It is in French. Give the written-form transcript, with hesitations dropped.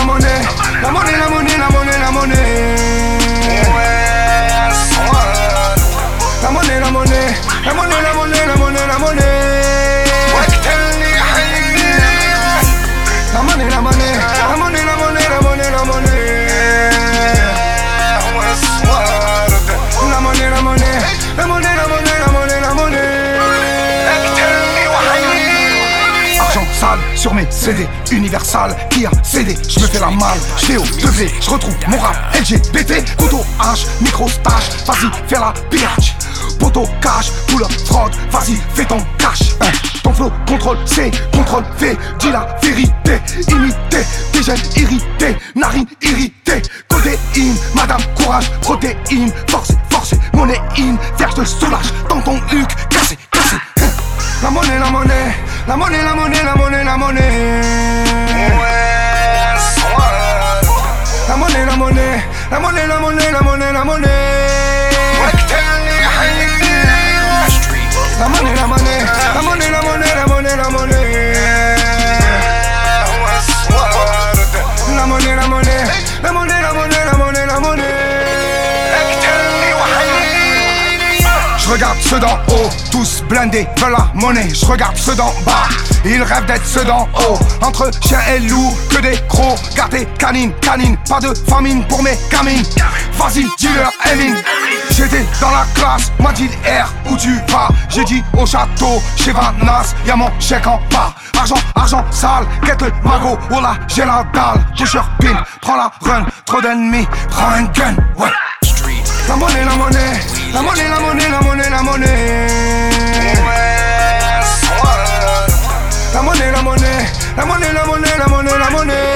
monnaie, la monnaie, la monnaie, la monnaie, la monnaie. La monnaie, la monnaie, la monnaie, la monnaie, la monnaie, la monnaie. La monnaie, la monnaie, la monnaie, la monnaie, la monnaie, la monnaie. La monnaie, la monnaie, la monnaie, la monnaie, la monnaie, la monnaie. Argent sale sur mes CD, Universal qui a cédé. Je me fais la malle, je fais au degré, je retrouve mon rap LGBT. Couteau H, micro stache, vas-y fais la pillage. Poteau cash, couleur fraude, vas-y fais ton cash. Ton flow, contrôle C, contrôle V, dis la vérité. Imité, des jeunes irrités, narines irritées. Codéine, madame courage, protéine, force, monnaie-in, viens je te soulage dans ton huc, cassé, cassé. La monnaie, la monnaie, la monnaie, la monnaie, la monnaie, la monnaie. La monnaie, la monnaie, la monnaie, la monnaie, la monnaie, la monnaie. La monnaie, la monnaie, la monnaie, la monnaie, la monnaie, la monnaie. La monnaie, la monnaie, la monnaie, la monnaie, la monnaie, la monnaie. Je regarde ceux d'en haut, tous blindés, veulent la monnaie. Je regarde ceux d'en bas, ils rêvent d'être ceux d'en haut. Entre chien et loup, que des crocs. Gardez canine, canine, pas de famine pour mes gamines. Vas-y, dis-leur Eline. J'étais dans la classe, m'a dit R, où tu vas? J'ai dit au château, chez Vanas, y'a mon chèque en bas. Argent, argent sale, quête le magot, oh là, j'ai la dalle. Pusher pin, prends la run, trop d'ennemis, prends un gun, ouais. La monnaie, la monnaie, la monnaie, la monnaie, la monnaie, la monnaie. La monnaie, la monnaie, la monnaie, la monnaie, la monnaie, la monnaie.